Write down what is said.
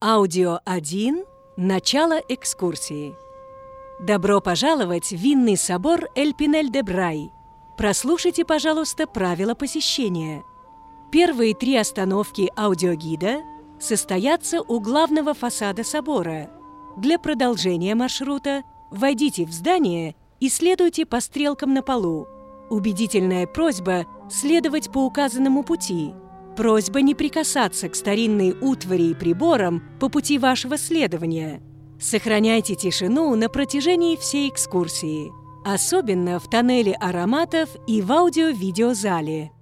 Аудио 1. Начало экскурсии. Добро пожаловать в винный собор Эль-Пинель-де-Брай. Прослушайте, пожалуйста, правила посещения. Первые 3 остановки аудиогида состоятся у главного фасада собора. Для продолжения маршрута войдите в здание и следуйте по стрелкам на полу. Убедительная просьба следовать по указанному пути. Просьба не прикасаться к старинной утвари и приборам по пути вашего следования. Сохраняйте тишину на протяжении всей экскурсии, особенно в тоннеле ароматов и в аудио-видеозале.